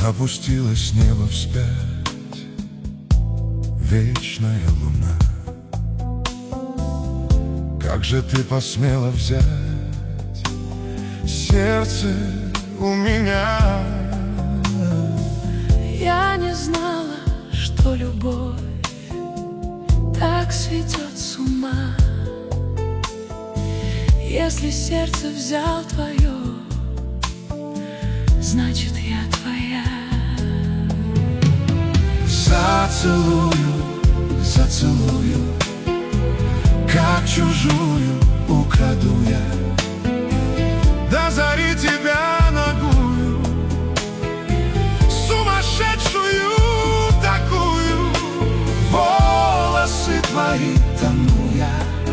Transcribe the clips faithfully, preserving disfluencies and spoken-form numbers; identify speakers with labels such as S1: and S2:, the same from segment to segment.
S1: Опустилось небо вспять, вечная луна. Как же ты посмела взять сердце у меня?
S2: Я не знала, что любовь так сведет с ума. Если сердце взял твое, значит, я твоя.
S1: Зацелую, зацелую, как чужую украду я. До зари тебя нагую, сумасшедшую такую. Волосы твои тону я,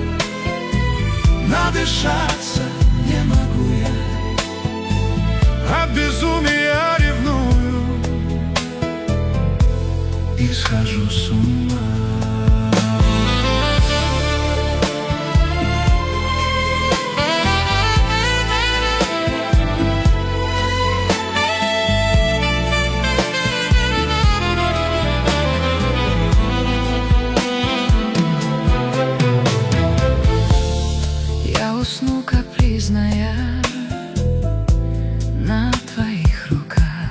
S1: надышаться не могу я. От безумия ревную и схожу с ума.
S2: Я усну капризная на твоих руках,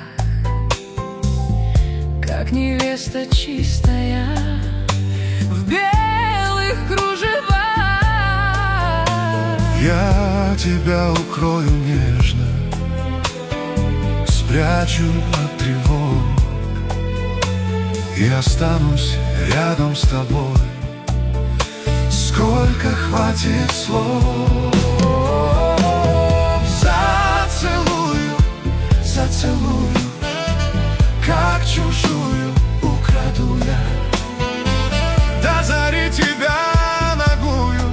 S2: как невеста чистая в белых кружевах.
S1: Я тебя укрою нежно, спрячу от тревог и останусь рядом с тобой, сколько хватит слов. Зацелую, зацелую, как чужую украду я. До зари тебя нагую,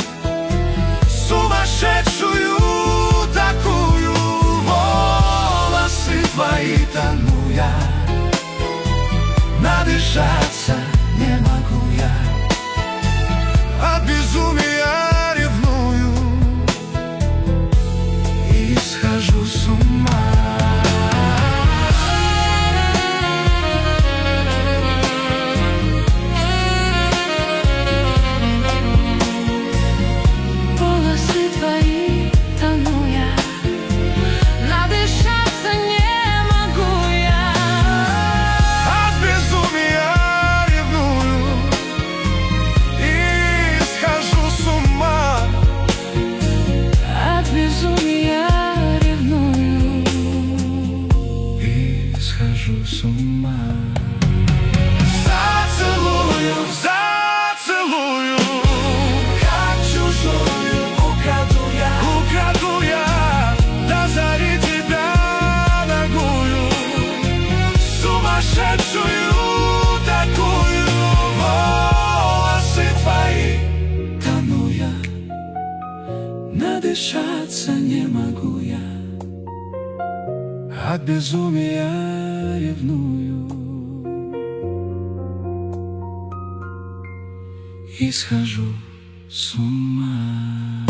S1: сумасшедшую такую. Волосы твои тону я, надышаться не могу я. От безумия ревную и схожу с ума.
S2: Волосы твои тону я, надышаться не могу я.
S1: От безумия ревную и схожу с ума.
S2: От безумия ревную
S1: И схожу с ума. Зацелую, зацелую, как чужую украду я. Украду я, до зари тебя нагую, сумасшедшую такую. Волосы твои тону я, надышаться не могу я. От безумия ревную и схожу с ума.